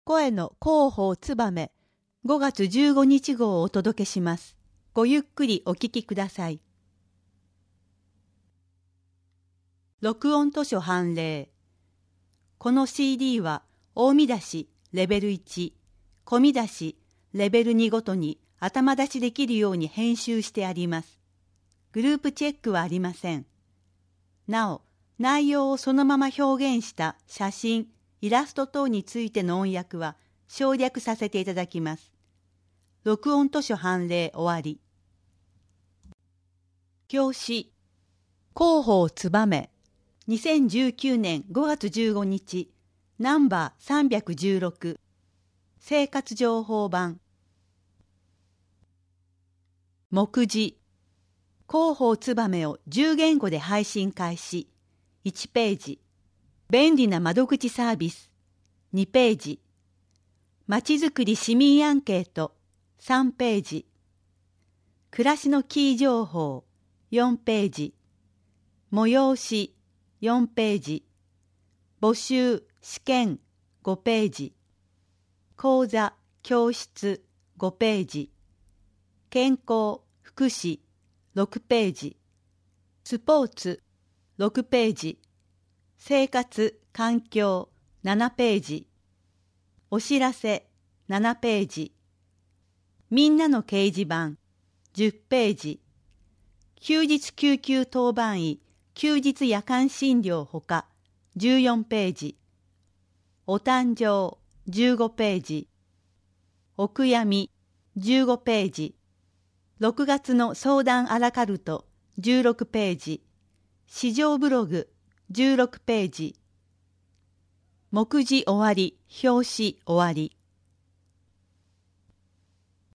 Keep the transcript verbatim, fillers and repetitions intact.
声の広報つばめごがつじゅうごにち号をお届けします。ごゆっくりお聞きください。録音図書判例。この シーディー は大見出しレベルいち、小見出しレベルにごとに頭出しできるように編集してあります。グループチェックはありません。なお、内容をそのまま表現した写真、イラスト等についての音訳は省略させていただきます。録音図書判例終わり。表紙。広報つばめ。にせんじゅうきゅうねんごがつじゅうごにち。ナンバーさんびゃくじゅうろく。生活情報版。目次。広報つばめをじゅうげんごで配信開始。いちページ。便利な窓口サービス。にページ。まちづくり市民アンケート。さんページ。暮らしのキー情報。よんページ。催し。よんページ。募集、試験。ごページ。講座、教室。ごページ。健康、福祉。ろくページ。スポーツ。ろくページ。生活、環境。ななページ。お知らせ。ななページ。みんなの掲示板。じゅっページ。休日救急当番医。休日夜間診療ほか。じゅうよんページ。お誕生。じゅうごページ。お悔やみ。じゅうごページ。ろくがつの相談アラカルト。じゅうろくページ。市場ブログ。じゅうろくページ。目次終わり。表紙終わり。